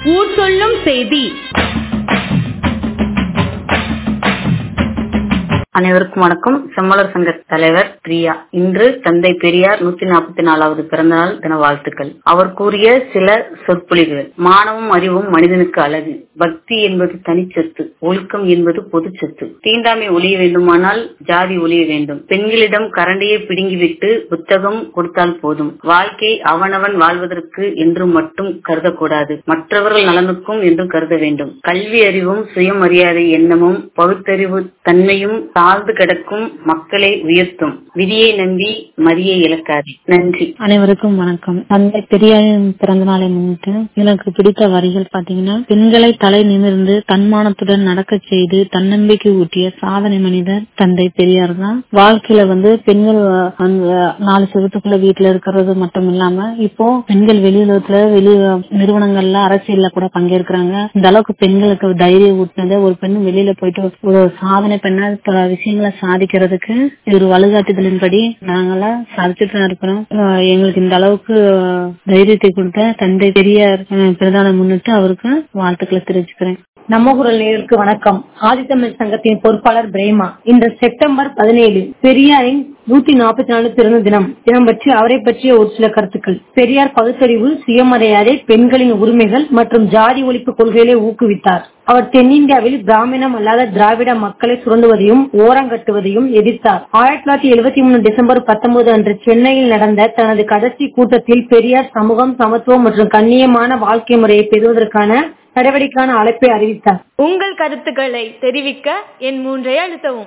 ஊர் சொல்லும் செய்தி. அனைவருக்கும் வணக்கம். செம்மலர் சங்க தலைவர் பிரியா. இன்று தந்தை பெரியார் 144வது பிறந்தநாள் தின வாழ்த்துக்கள். அவர் கூறிய சில சொற்பொழிவுகள். மானமும் அறிவும் மனிதனுக்கு அழகு. பக்தி என்பது தனிச்சொத்து, ஒழுக்கம் என்பது பொது சொத்து. தீண்டாமை ஒழிய வேண்டுமானால் ஜாதி ஒழிய வேண்டும். பெண்களிடம் கரண்டியை பிடுங்கிவிட்டு புத்தகம் கொடுத்தால் போதும். வாழ்க்கை அவனவன் வாழ்வதற்கு என்று மட்டும் கருதக்கூடாது, மற்றவர்கள் நலனுக்கும் என்று கருத வேண்டும். கல்வி அறிவும் சுயமரியாதை எண்ணமும் பகுத்தறிவு தன்மையும் தாழ்ந்து கிடக்கும் மக்களை உயர்த்தும். விதியை நம்பி மதியை இழக்காது. நன்றி. அனைவருக்கும் வணக்கம். தந்தை பெரியாரின் பிறந்த நாளை முன்னிட்டு எனக்கு பிடித்த வரிகள் பாத்தீங்கன்னா, பெண்களை தலை நிமிர்ந்து தன்மானத்துடன் நடக்க செய்து தன்னம்பிக்கை ஊட்டிய சாதனை மனிதர் தந்தை பெரியார் தான். வாழ்க்கையில பெண்கள் 4 செவத்துக்குள்ள வீட்டுல இருக்கிறது மட்டும் இல்லாம இப்போ பெண்கள் வெளியுலகத்துல நிறுவனங்கள்ல அரசியல்ல கூட பங்கேற்கிறாங்க. இந்த அளவுக்கு பெண்களுக்கு தைரியம் ஊட்டினது, ஒரு பெண் வெளியில போயிட்டு ஒரு சாதனை பெண்ணா பல விஷயங்களை சாதிக்கிறதுக்கு ஒரு வழிகாட்டுதலின்படி நாங்கெல்லாம் சாதிச்சுட்டு இருக்கிறோம். எங்களுக்கு இந்த அளவுக்கு தைரியத்தை கொடுத்த தந்தை பெரியார் பிரதான முன்னிட்டு அவருக்கு வாழ்த்துக்களை தெரிவிச்சுக்கிறேன். நம்ம குரல் நேயர்களுக்கு வணக்கம். ஆதித்தமிழ் சங்கத்தின் பொறுப்பாளர் பிரேமா. இன்று செப்டம்பர் 17 பெரியாரின் 144 பிறந்த தினம் பற்றி அவரை பற்றிய ஒரு சில கருத்துக்கள். பெரியார் பகுத்தறிவு, சுயமரியாதை, பெண்களின் உரிமைகள் மற்றும் ஜாதி ஒழிப்பு கொள்கைகளை ஊக்குவித்தார். அவர் தென்னிந்தியாவில் பிராமணம் அல்லாத திராவிட மக்களை சுரண்டுவதையும் ஓரங்கட்டுவதையும் எதிர்த்தார். 1973 டிசம்பர் 19 அன்று சென்னையில் நடந்த தனது கடைசி கூட்டத்தில் பெரியார் சமூகம், சமத்துவம் மற்றும் கண்ணியமான வாழ்க்கை முறையை பெறுவதற்கான நடவடிக்கைக்கான அழைப்பை அறிவித்தார். உங்கள் கருத்துக்களை தெரிவிக்க என் 3 அழுத்தவும்.